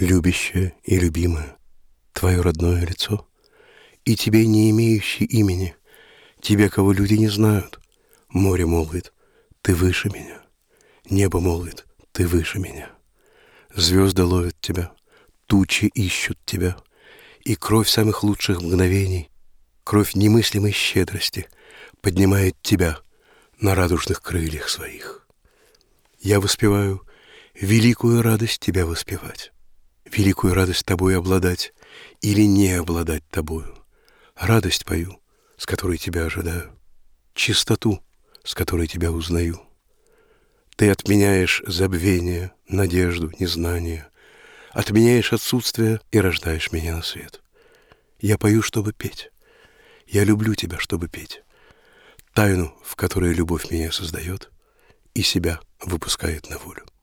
любящее и любимое, твое родное лицо, и тебе, не имеющий имени, тебе, кого люди не знают. Море молвит: ты выше меня. Небо молвит: ты выше меня. Звезды ловят тебя, тучи ищут тебя, и кровь самых лучших мгновений, кровь немыслимой щедрости поднимает тебя на радужных крыльях своих. Я воспеваю великую радость тебя воспевать, великую радость тобой обладать или не обладать тобою. Радость пою, с которой тебя ожидаю, чистоту, с которой тебя узнаю. Ты отменяешь забвение, надежду, незнание, отменяешь отсутствие и рождаешь меня на свет. Я пою, чтобы петь. Я люблю тебя, чтобы петь. Тайну, в которой любовь меня создает и себя выпускает на волю.